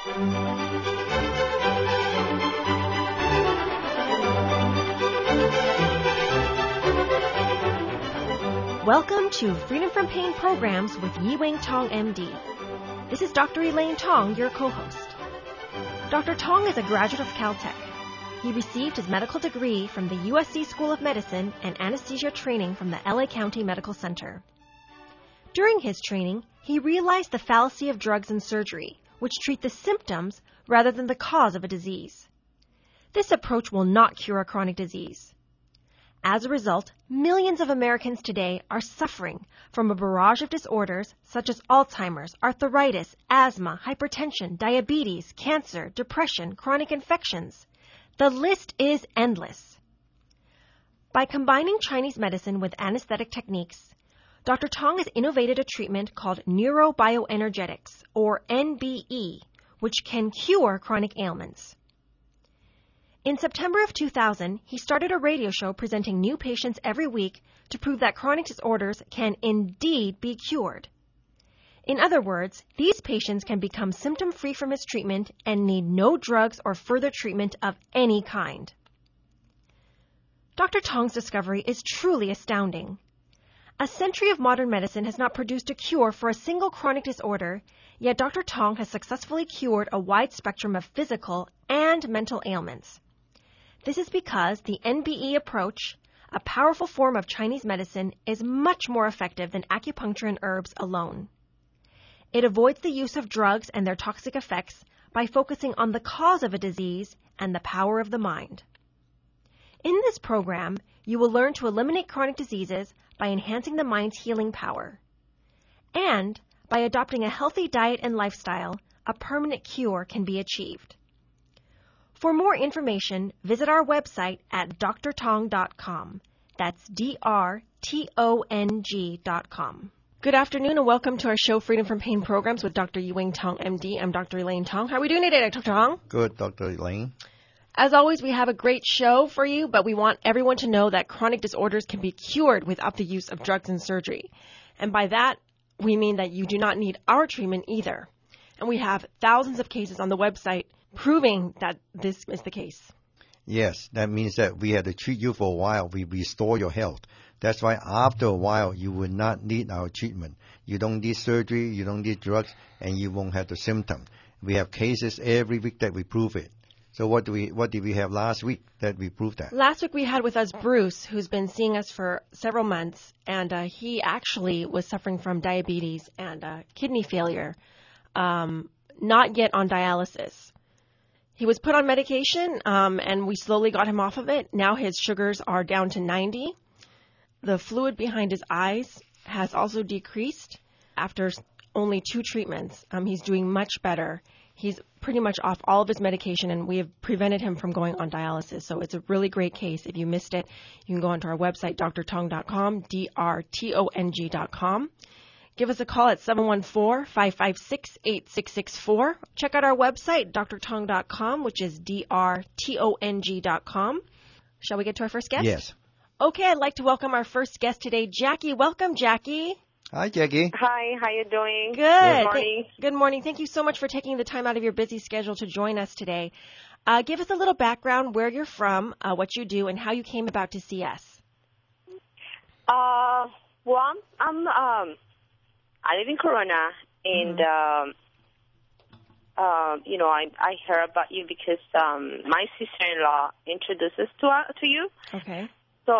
Welcome to Freedom from Pain Programs with Yi-Wing Tong, MD. This is Dr. Elaine Tong, your co-host. Dr. Tong is a graduate of Caltech. He received his medical degree from the USC School of Medicine and anesthesia training from the LA County Medical Center. During his training, he realized the fallacy of drugs and surgery, which treat the symptoms rather than the cause of a disease. This approach will not cure a chronic disease. As a result, millions of Americans today are suffering from a barrage of disorders such as Alzheimer's, arthritis, asthma, hypertension, diabetes, cancer, depression, chronic infections. The list is endless. By combining Chinese medicine with anesthetic techniques, Dr. Tong has innovated a treatment called neurobioenergetics, or NBE, which can cure chronic ailments. In September of 2000, he started a radio show presenting new patients every week to prove that chronic disorders can indeed be cured. In other words, these patients can become symptom-free from his treatment and need no drugs or further treatment of any kind. Dr. Tong's discovery is truly astounding. A century of modern medicine has not produced a cure for a single chronic disorder, yet Dr. Tong has successfully cured a wide spectrum of physical and mental ailments. This is because the NBE approach, a powerful form of Chinese medicine, is much more effective than acupuncture and herbs alone. It avoids the use of drugs and their toxic effects by focusing on the cause of a disease and the power of the mind. In this program, you will learn to eliminate chronic diseases by enhancing the mind's healing power. And by adopting a healthy diet and lifestyle, a permanent cure can be achieved. For more information, visit our website at drtong.com. That's drtong.com. Good afternoon and welcome to our show, Freedom from Pain Programs with Dr. Yi-Wing Tong, MD. I'm Dr. Elaine Tong. How are we doing today, Dr. Tong? Good, Dr. Elaine. As always, we have a great show for you, but we want everyone to know that chronic disorders can be cured without the use of drugs and surgery. And by that, we mean that you do not need our treatment either. And we have thousands of cases on the website proving that this is the case. Yes, that means that we had to treat you for a while. We restore your health. That's why after a while, you will not need our treatment. You don't need surgery, you don't need drugs, and you won't have the symptom. We have cases every week that we prove it. So what did we have last week that we proved that? Last week we had with us Bruce, who's been seeing us for several months, and he actually was suffering from diabetes and kidney failure, not yet on dialysis. He was put on medication, and we slowly got him off of it. Now his sugars are down to 90. The fluid behind his eyes has also decreased after only 2 treatments. He's doing much better. He's pretty much off all of his medication, and we have prevented him from going on dialysis. So it's a really great case. If you missed it, you can go onto our website, drtong.com, drtong.com. Give us a call at 714-556-8664. Check out our website, drtong.com, which is drtong.com. Shall we get to our first guest? Yes. Okay, I'd like to welcome our first guest today, Jackie. Welcome, Jackie. Hi, Jackie. Hi, how you doing? Good. Good morning. Good morning. Thank you so much for taking the time out of your busy schedule to join us today. Give us a little background, where you're from, what you do, and how you came about to see us. Well, I live in Corona, and I heard about you because my sister-in-law introduced us to you. Okay. So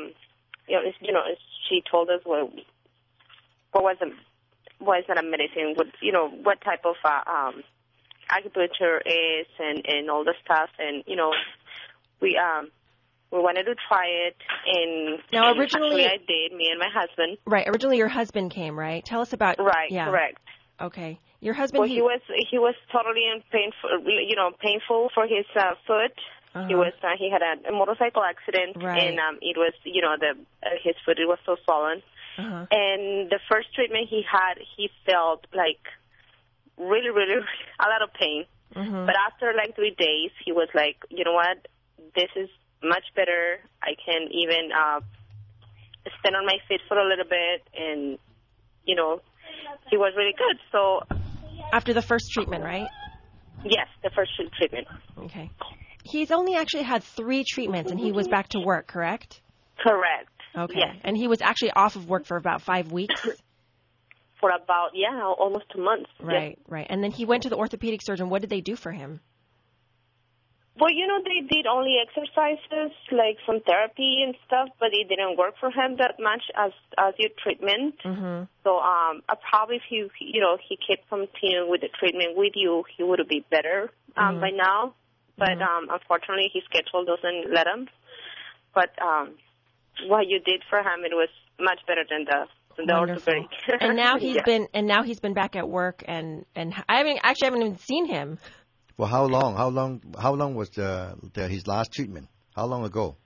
she told us what was that medicine, what type of acupuncture is, and all the stuff, and we wanted to try it, and now originally I did, me and my husband. Right. Originally, your husband came, right? Tell us about. Right. Yeah. Correct. Okay. Your husband. Well, he was totally painful for his foot. Uh-huh. He had a motorcycle accident, right. and it was his foot, it was so swollen. Uh-huh. And the first treatment he had, he felt like really, really a lot of pain. Mm-hmm. But after like 3 days, he was like, you know what, this is much better. I can even stand on my feet for a little bit, and he was really good. So after the first treatment, right? Yes, the first treatment. Okay. He's only actually had 3 treatments, and he was back to work, correct? Correct. Okay. Yes. And he was actually off of work for about 5 weeks? For about, almost 2 months. Right, right. And then he went to the orthopedic surgeon. What did they do for him? Well, they did only exercises, like some therapy and stuff, but it didn't work for him that much as your treatment. Mm-hmm. So probably if he kept continuing with the treatment with you, he would be better by now. But unfortunately, his schedule doesn't let him. But what you did for him, it was much better than the orthopedic. And now he's been back at work, and I haven't even seen him. For how long? How long was his last treatment? How long ago?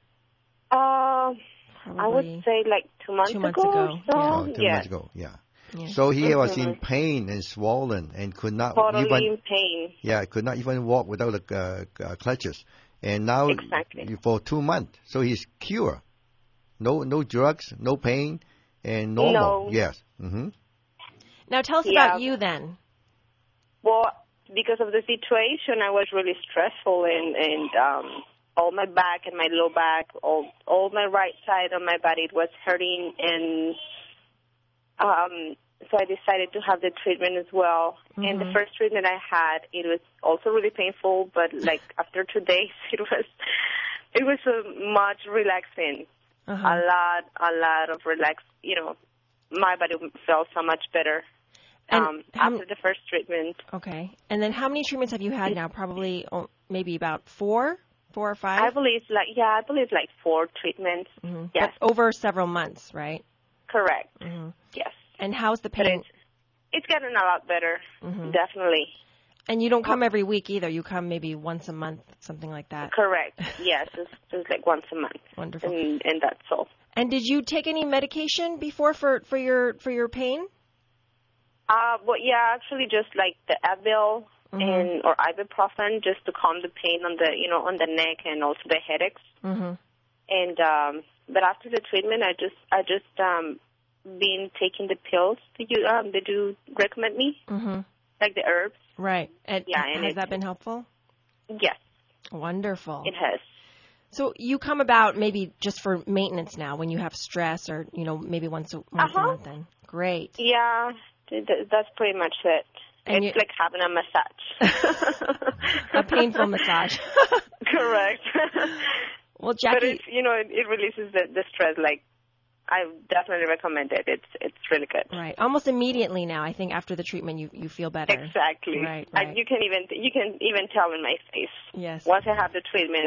I would say like 2 months ago. Or so. Oh, 2 months ago, yeah. So he was in pain and swollen and could not totally in pain. Yeah, could not even walk without clutches. And now for 2 months, so he's cured. No drugs, no pain, and normal. No. Yes. Mm-hmm. Now tell us about you then. Well, because of the situation, I was really stressful, and all my back and my low back, all my right side of my body, it was hurting, and so I decided to have the treatment as well. Mm-hmm. And the first treatment I had, it was also really painful, but like after 2 days, it was much relaxing. Uh-huh. A lot of relax. My body felt so much better. After the first treatment. Okay. And then how many treatments have you had now? Probably maybe about 4 or 5? I believe like 4 treatments. Mm-hmm. Yes. But over several months, right? Correct. Mm-hmm. Yes. And how's the pain? It's gotten a lot better, definitely. And you don't come every week either. You come maybe once a month, something like that. Correct. Yes, it's like once a month. Wonderful. And that's all. And did you take any medication before for your pain? Actually, just like the Advil or ibuprofen, just to calm the pain on the neck and also the headaches. Mm-hmm. And but after the treatment, I just been taking the pills that you recommend me, like the herbs. Right. And has that been helpful? Yes. Wonderful. It has. So you come about maybe just for maintenance now when you have stress, or maybe once a month. Then great. Yeah. That's pretty much it. And it's like having a massage. A painful massage. Correct. Well, Jackie... But it releases the stress. Like, I definitely recommend it. It's really good. Right. Almost immediately now, I think, after the treatment, you feel better. Exactly. Right. You can even tell in my face. Yes. Once I have the treatment,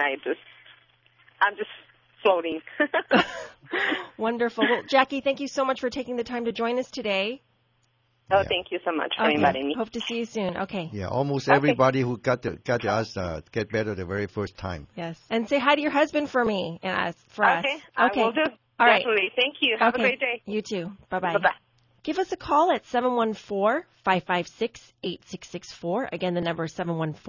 I'm just floating. Wonderful. Well, Jackie, thank you so much for taking the time to join us today. Oh, thank you so much for inviting me. Hope to see you soon. Okay. Yeah, almost everybody who got us get better the very first time. Yes. And say hi to your husband for me and for us. Okay. I will do. All Definitely. Right. Thank you. Have a great day. You too. Bye-bye. Bye-bye. Give us a call at 714-556-8664. Again, the number is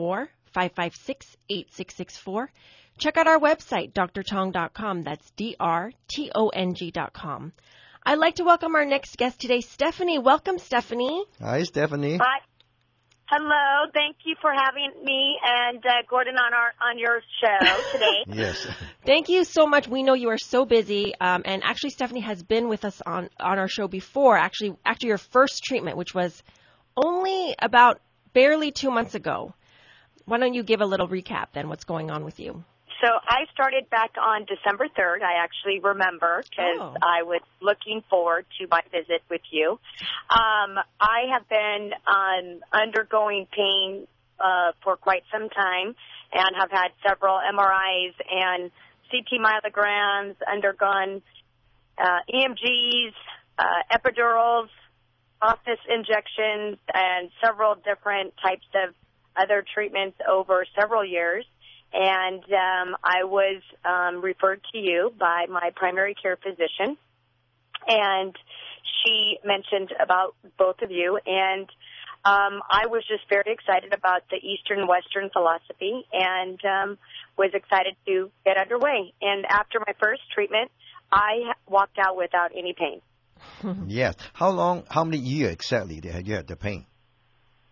714-556-8664. Check out our website, drtong.com. That's drtong.com. I'd like to welcome our next guest today, Stephanie. Welcome, Stephanie. Hi, Stephanie. Hi. Hello. Thank you for having me and Gordon on your show today. Yes. Thank you so much. We know you are so busy. And actually, Stephanie has been with us on our show before, actually, after your first treatment, which was only about barely 2 months ago. Why don't you give a little recap then, what's going on with you? So I started back on December 3rd. I actually remember because I was looking forward to my visit with you. I have been undergoing pain for quite some time and have had several MRIs and CT myelograms, undergone EMGs, epidurals, office injections, and several different types of other treatments over several years. And I was referred to you by my primary care physician, and she mentioned about both of you. And I was just very excited about the Eastern-Western philosophy and was excited to get underway. And after my first treatment, I walked out without any pain. Yes. How many years exactly did you have the pain?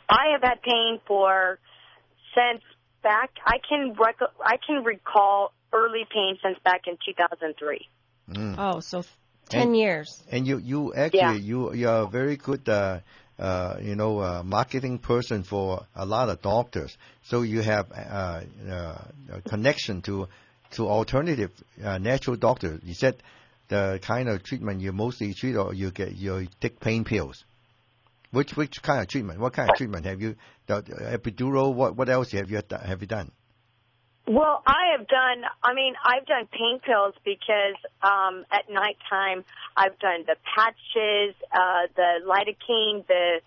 I have had pain since back. I can recall early pain since back in 2003. Oh, so 10 years. And you actually you are a very good marketing person for a lot of doctors. So you have a connection to alternative natural doctors. You said the kind of treatment you mostly treat, or you take pain pills. Which kind of treatment? What kind of treatment have you? The epidural. What else have you done? Well, I've done pain pills because at nighttime I've done the patches, the lidocaine,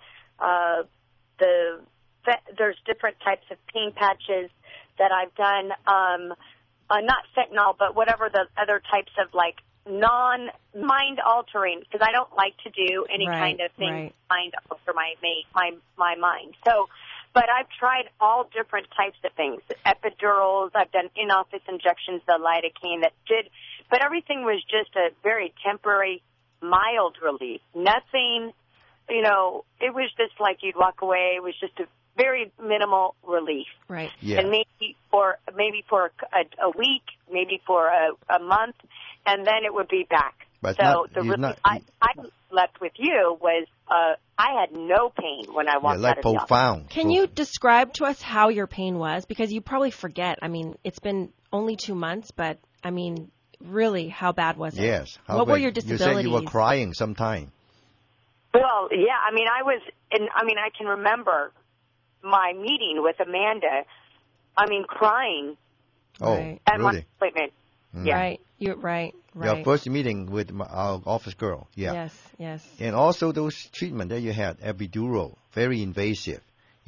there's different types of pain patches that I've done. Not fentanyl, but whatever the other types of like non-mind altering, because I don't like to do any kind of thing mind alter my mind. So. But I've tried all different types of things. Epidurals, I've done in-office injections, the lidocaine but everything was just a very temporary, mild relief. Nothing, it was just like you'd walk away. It was just a very minimal relief. Right. Yeah. And maybe for a week, maybe for a month, and then it would be back. But so the relief I left with you was I had no pain when I walked out of the office. Can you describe to us how your pain was? Because you probably forget. I mean, it's been only 2 months, but I mean, really, how bad was it? Yes. What were your disabilities? You said you were crying sometime. Well, yeah. I mean, I can remember my meeting with Amanda. I mean, crying. Oh, at really? my appointment. Mm. Yeah. Right. You're right. Your first meeting with our office girl. Yeah. Yes. And also those treatment that you had, epidural, very invasive.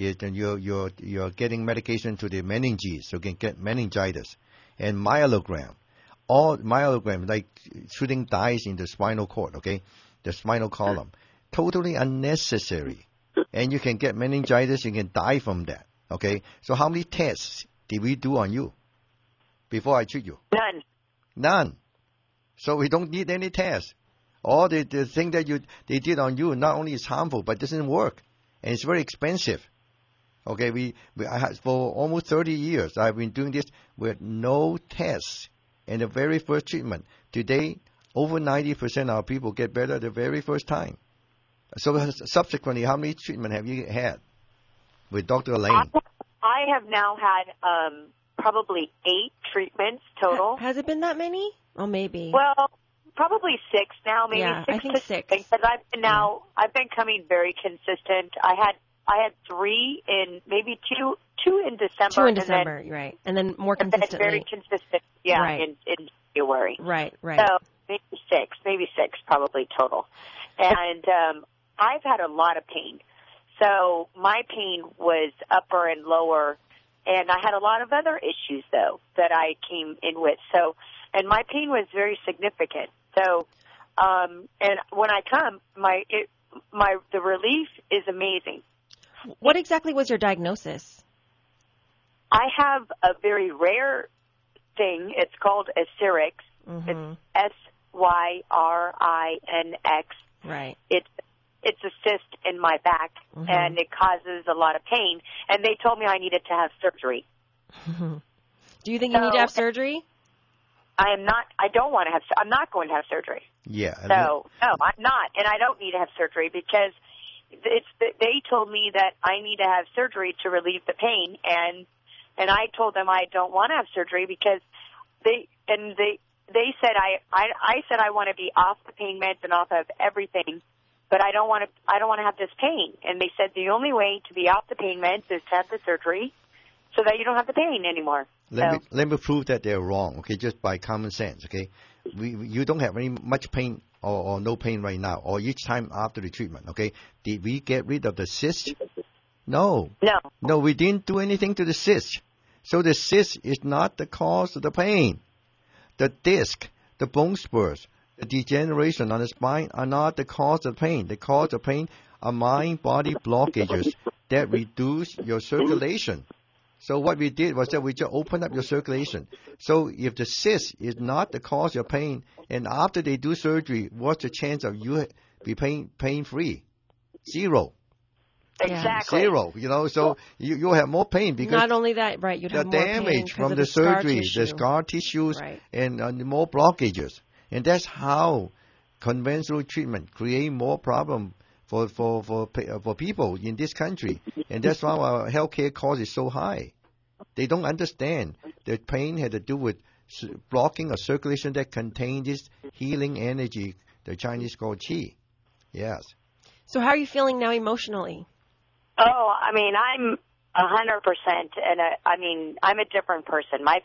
You're getting medication to the meninges, so you can get meningitis. And myelogram, like shooting dice in the spinal cord, okay, the spinal column, totally unnecessary. And you can get meningitis, you can die from that, okay. So how many tests did we do on you before I treat you? None. So we don't need any tests. All the thing that they did on you not only is harmful, but doesn't work, and it's very expensive. Okay, for almost 30 years I've been doing this with no tests. And the very first treatment today, over 90% of our people get better the very first time. So subsequently, how many treatment have you had with Dr. Elaine? I have now had probably 8 treatments total. Has it been that many? Oh, maybe. Well, probably 6 now, maybe 6. I think 6. Because I've been coming very consistent. I had 3 in maybe 2 in December. 2 in December, right? And then more consistently. Very consistent, in January. Right. So maybe 6 probably total. And I've had a lot of pain. So my pain was upper and lower. And I had a lot of other issues, though, that I came in with. So, and my pain was very significant. So, and when I come, the relief is amazing. What exactly was your diagnosis? I have a very rare thing. It's called Asyrix. Mm-hmm. It's Syrinx. Right. It's a cyst in my back, and it causes a lot of pain. And they told me I needed to have surgery. Do you think you need to have surgery? I'm not going to have surgery. Yeah. So, no, I'm not. And I don't need to have surgery because they told me that I need to have surgery to relieve the pain. And I told them I don't want to have surgery because they said I said I want to be off the pain meds and off of everything. But I don't want to have this pain. And they said the only way to be off the pain meds is to have the surgery so that you don't have the pain anymore. Let me prove that they're wrong, okay, just by common sense, okay? You don't have much pain or no pain right now or each time after the treatment, okay? Did we get rid of the cyst? No. No, we didn't do anything to the cyst. So the cyst is not the cause of the pain. The disc, the bone spurs, the degeneration on the spine are not the cause of pain. The cause of pain are mind-body blockages that reduce your circulation. So what we did was that we just opened up your circulation. So if the cyst is not the cause of pain, and after they do surgery, what's the chance of you be pain-free? 0. Exactly. Zero, you know, so you have more pain because not only that, right, you'd the have more pain damage from of the surgery, scar the scar tissues, right. and more blockages. And that's how conventional treatment create more problem for people in this country. And that's why our healthcare cost is so high. They don't understand that pain had to do with blocking a circulation that contains this healing energy the Chinese call qi. Yes. So how are you feeling now emotionally? Oh, I mean, I'm 100%, and I mean, I'm a different person. My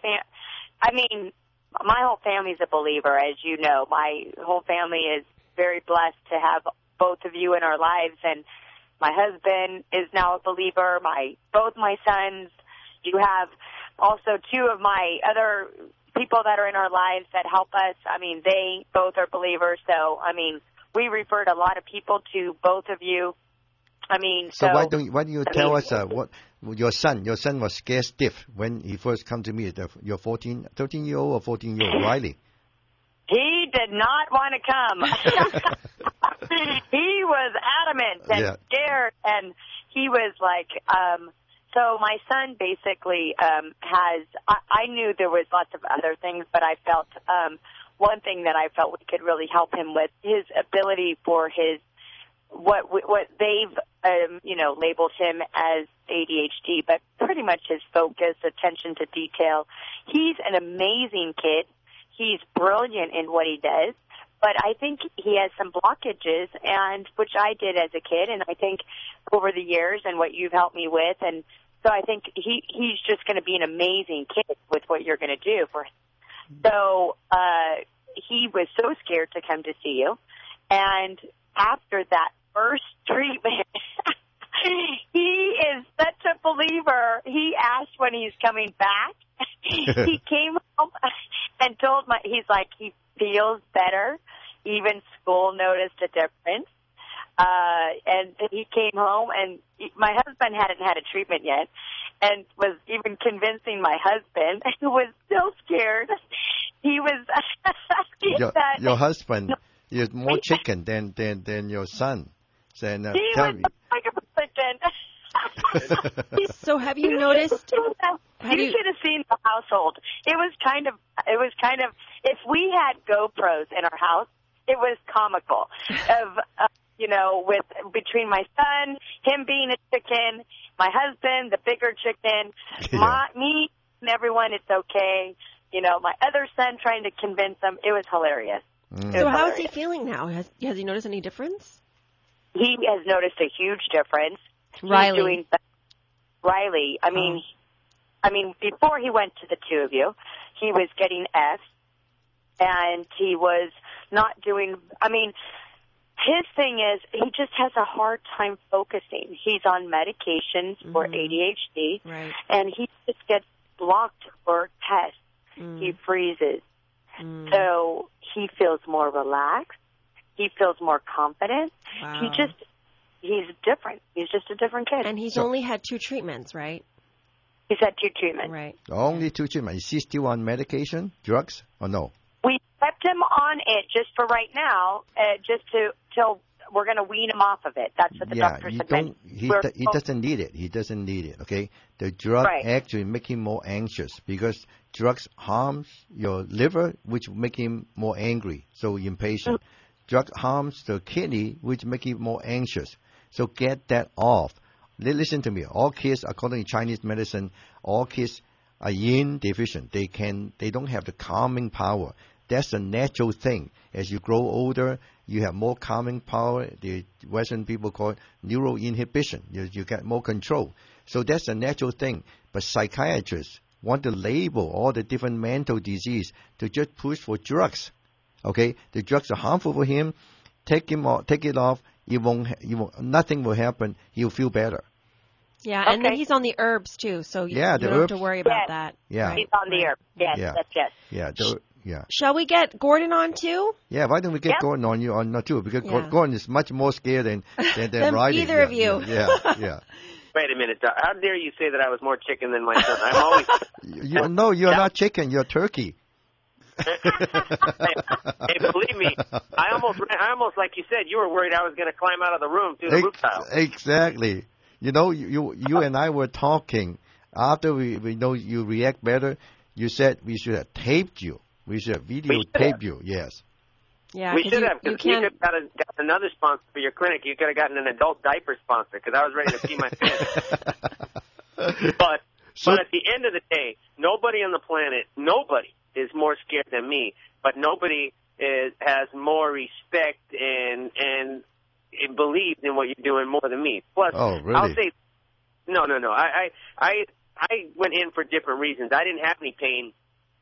whole family's a believer, as you know. My whole family is very blessed to have both of you in our lives, and my husband is now a believer. Both my sons. You have also two of my other people that are in our lives that help us. I mean, they both are believers, so I mean, we referred a lot of people to both of you. I mean, so why don't you tell us what your son was scared stiff when he first come to me, your 13-year-old or 14-year-old Riley? He did not want to come. He was adamant and scared, and he was like, so my son basically I knew there was lots of other things, but I felt one thing that I felt we could really help him with, his ability for his what they've labeled him as ADHD, but pretty much his focus, attention to detail. He's an amazing kid. He's brilliant in what he does, but I think he has some blockages, and which I did as a kid, and I think over the years and what you've helped me with, and so I think he's just going to be an amazing kid with what you're going to do for him. So he was so scared to come to see you, and after that first treatment, he is such a believer. He asked when he's coming back. He came home and told he's like, he feels better. Even school noticed a difference. And he came home, and my husband hadn't had a treatment yet, and was even convincing my husband, who was still scared. He was your husband is more chicken than your son. He was like a chicken. So have you noticed? You should have seen the household. It was kind of. If we had GoPros in our house, it was comical. Between my son, him being a chicken, my husband, the bigger chicken, me, and everyone, it's okay. My other son trying to convince him. It was hilarious. So how is he feeling now? Has he noticed any difference? He has noticed a huge difference. Riley. Riley. I mean, before he went to the two of you, he was getting F, and he was not doing. I mean, his thing is he just has a hard time focusing. He's on medications for ADHD, right. And he just gets blocked for tests. He freezes. So he feels more relaxed. He feels more confident. Wow. He's different. He's just a different kid. And he's only had 2 treatments, right? He's had 2 treatments. Right. Only 2 treatments. Is he still on medication, drugs, or no? We kept him on it just for right now, till we're going to wean him off of it. That's what the doctor said. He doesn't need it. He doesn't need it, okay? The drug actually make him more anxious because drugs harms your liver, which make him more angry, so impatient. Drug harms the kidney, which make him more anxious. So get that off. Listen to me. All kids, according to Chinese medicine, all kids are yin deficient. They don't have the calming power. That's a natural thing. As you grow older, you have more calming power. The Western people call it neuroinhibition. You get more control. So that's a natural thing. But psychiatrists want to label all the different mental disease to just push for drugs. Okay, the drugs are harmful for him. Take it off. Nothing will happen. He'll feel better. Yeah, and then he's on the herbs too, so you don't have to worry about that. Yeah, right? He's on the herbs. Yes, yes. Yeah. Shall we get Gordon on too? Yeah, why don't we get Gordon on too? Because Gordon is much more scared than Riley. Either of you. Yeah. Wait a minute. How dare you say that I was more chicken than my son? I'm always. You're not chicken. You're turkey. Hey, believe me, I almost, like you said, you were worried I was going to climb out of the room through the roof tile. Exactly. You know, you and I were talking after we know you react better. You said we should have taped you. We should have videotaped you. Yes. Yeah, we should have, because you could have got another sponsor for your clinic. You could have gotten an adult diaper sponsor, because I was ready to pee my pants. But at the end of the day, nobody on the planet, nobody is more scared than me, but nobody has more respect and believes in what you're doing more than me. Plus, really? I'll say, no. I went in for different reasons. I didn't have any pain.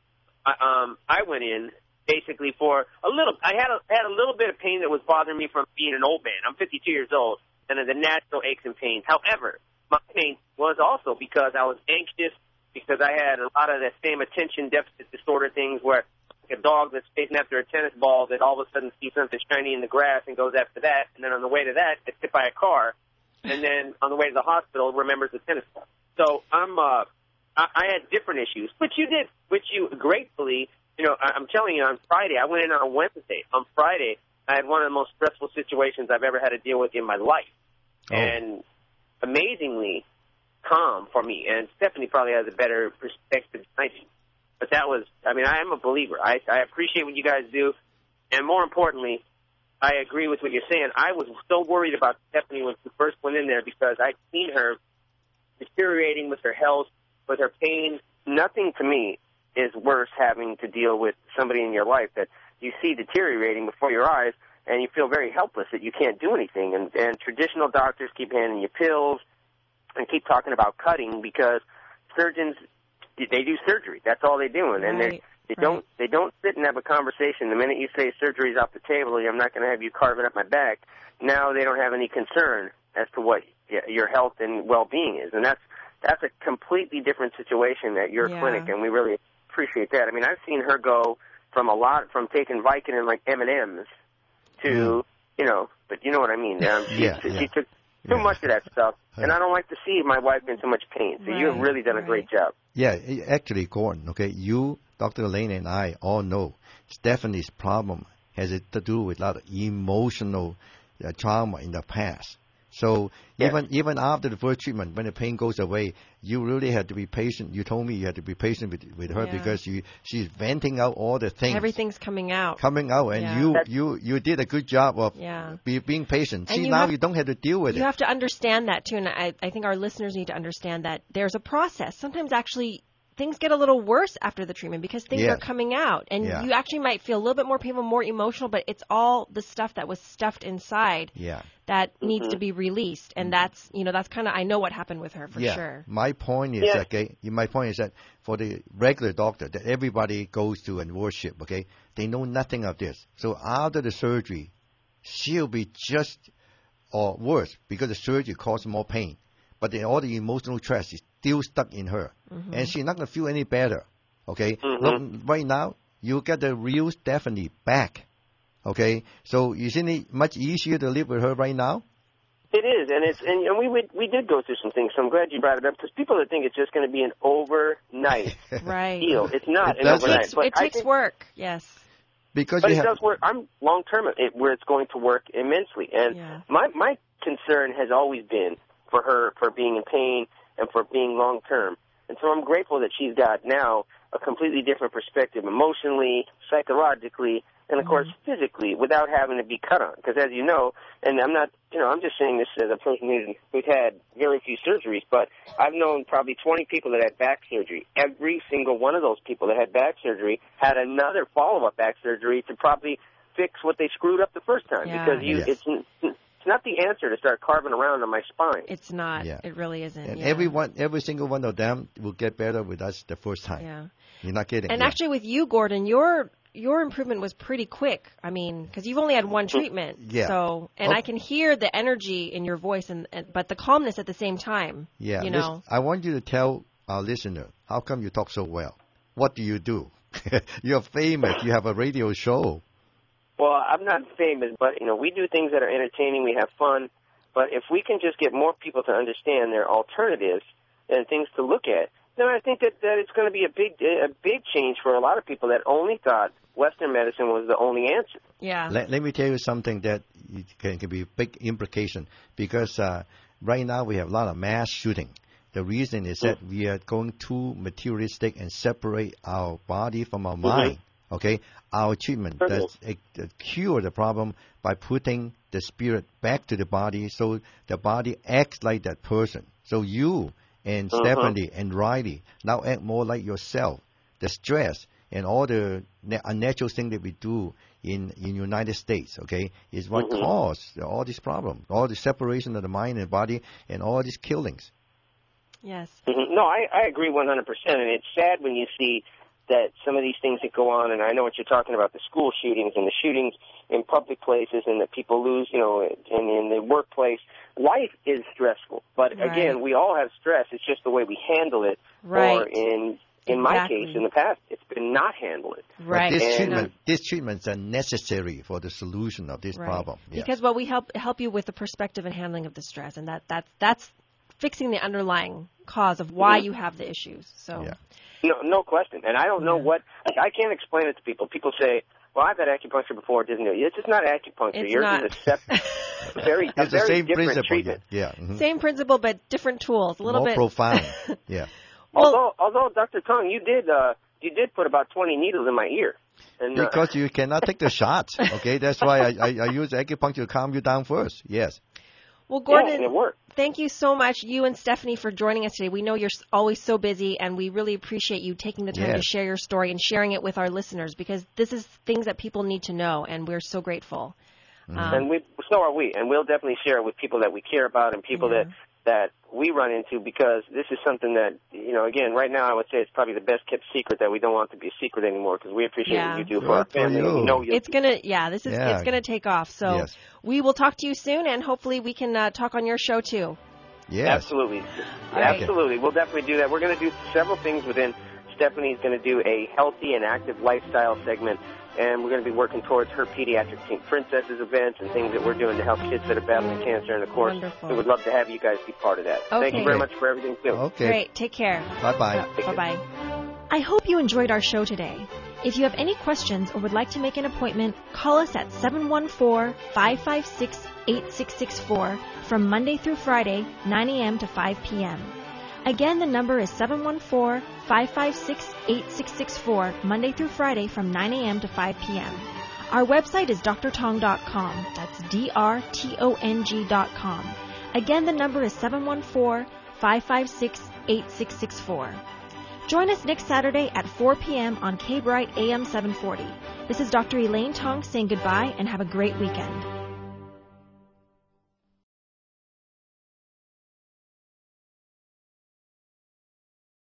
I went in basically for a little. I had a little bit of pain that was bothering me from being an old man. I'm 52 years old, and the natural aches and pains. However, my pain was also because I was anxious, because I had a lot of the same attention deficit disorder things where like a dog that's chasing after a tennis ball that all of a sudden sees something shiny in the grass and goes after that, and then on the way to that gets hit by a car, and then on the way to the hospital remembers the tennis ball. So I had different issues, which you gratefully, you know, I'm telling you, on Friday, I went in on a Wednesday. On Friday, I had one of the most stressful situations I've ever had to deal with in my life. Oh. And amazingly calm for me. And Stephanie probably has a better perspective than I do. But that was, I mean, I am a believer. I appreciate what you guys do. And more importantly, I agree with what you're saying. I was so worried about Stephanie when she first went in there, because I'd seen her deteriorating with her health, with her pain. Nothing to me is worse having to deal with somebody in your life that you see deteriorating before your eyes, and you feel very helpless that you can't do anything. And traditional doctors keep handing you pills and keep talking about cutting, because surgeons, they do surgery. That's all they're doing. And they don't sit and have a conversation. The minute you say surgery's off the table, I'm not going to have you carving up my back, now they don't have any concern as to what your health and well-being is. And that's a completely different situation at your clinic, and we really appreciate that. I mean, I've seen her go from taking Vicodin like M&Ms to, you know, but you know what I mean. She took too much of that stuff, and I don't like to see my wife in too much pain. So you have really done a great job. Yeah, actually, Gordon, okay, you, Dr. Lane, and I all know Stephanie's problem has to do with a lot of emotional trauma in the past. So even after the first treatment, when the pain goes away, you really had to be patient. You told me you had to be patient with her because she's venting out all the things. Everything's coming out. And you did a good job of being patient. And you don't have to deal with it. You have to understand that too, and I think our listeners need to understand that there's a process. Sometimes actually things get a little worse after the treatment because things are coming out, and you actually might feel a little bit more painful, more emotional, but it's all the stuff that was stuffed inside that needs to be released, and that's kind of, I know what happened with her for sure. My point is that for the regular doctor that everybody goes to and worship, they know nothing of this. So after the surgery, she'll be just or worse because the surgery caused more pain, but then all the emotional stress is still stuck in her, and she's not going to feel any better, okay? Look, right now, you get the real Stephanie back, okay? So isn't it much easier to live with her right now? It is, and we did go through some things, so I'm glad you brought it up, because people that think it's just going to be an overnight deal. It's not an overnight. It takes work, yes. But it does work. I'm long-term where it's going to work immensely, and my concern has always been for her, for being in pain, and for being long-term. And so I'm grateful that she's got now a completely different perspective emotionally, psychologically, and, of course, physically, without having to be cut on. Because, as you know, and I'm not, I'm just saying this as a person who's had very few surgeries, but I've known probably 20 people that had back surgery. Every single one of those people that had back surgery had another follow-up back surgery to probably fix what they screwed up the first time. Because it's not the answer to start carving around on my spine. It's not. Yeah. It really isn't. And every single one of them will get better with us the first time. Yeah. You're not kidding. And actually with you, Gordon, your improvement was pretty quick. I mean, because you've only had one treatment. Yeah. So, and I can hear the energy in your voice, but the calmness at the same time. Yeah. Listen, I want you to tell our listener, how come you talk so well? What do you do? You're famous. You have a radio show. Well, I'm not famous, but, we do things that are entertaining. We have fun. But if we can just get more people to understand their alternatives and things to look at, then I think that it's going to be a big change for a lot of people that only thought Western medicine was the only answer. Yeah. Let me tell you something that can be a big implication, because right now we have a lot of mass shooting. The reason is that we are going too materialistic and separate our body from our mind. Okay, our treatment does cure the problem by putting the spirit back to the body, so the body acts like that person. So you and Stephanie and Riley now act more like yourself. The stress and all the unnatural things that we do in United States, okay, is what caused all these problems, all the separation of the mind and body, and all these killings. Yes. No, I agree 100%, and it's sad when you see that some of these things that go on, and I know what you're talking about, the school shootings and the shootings in public places, and that people lose, you know, in the workplace. Life is stressful, but again, we all have stress. It's just the way we handle it. Or in my case, in the past, it's been not handled. Right. But these treatments are necessary for the solution of this problem. Yes. Because we help you with the perspective and handling of the stress, and that's fixing the underlying cause of why you have the issues. So. Yeah. No question. And I don't know I can't explain it to people. People say, well, I've had acupuncture before, didn't you? It's just not acupuncture. Yours is a very different treatment. Yeah. Same principle, but different tools. A little more bit profound. Yeah. Although, Dr. Tong, you did put about 20 needles in my ear. And, because you cannot take the shots. Okay, that's why I use acupuncture to calm you down first. Yes. Well, Gordon, it worked. Thank you so much, you and Stephanie, for joining us today. We know you're always so busy, and we really appreciate you taking the time to share your story and sharing it with our listeners, because this is things that people need to know, and we're so grateful. And so are we, and we'll definitely share it with people that we care about and people that we run into, because this is something that, you know, again, right now I would say it's probably the best kept secret that we don't want to be a secret anymore, because we appreciate what you do for our family. And we know it's gonna take off. So we will talk to you soon, and hopefully we can talk on your show too. Yes. Absolutely. Absolutely. We'll definitely do that. We're going to do several things within. Stephanie's going to do a healthy and active lifestyle segment, and we're going to be working towards her Pediatric Pink Princesses events and things that we're doing to help kids that are battling cancer. And, of course, we would love to have you guys be part of that. Okay. Thank you very much for everything, too. Okay. Great. Take care. Bye-bye. Bye-bye. I hope you enjoyed our show today. If you have any questions or would like to make an appointment, call us at 714-556-8664 from Monday through Friday, 9 a.m. to 5 p.m. Again, the number is 714-556-8664, Monday through Friday from 9 a.m. to 5 p.m. Our website is drtong.com. That's drtong.com. Again, the number is 714-556-8664. Join us next Saturday at 4 p.m. on K-Bright AM 740. This is Dr. Elaine Tong saying goodbye and have a great weekend.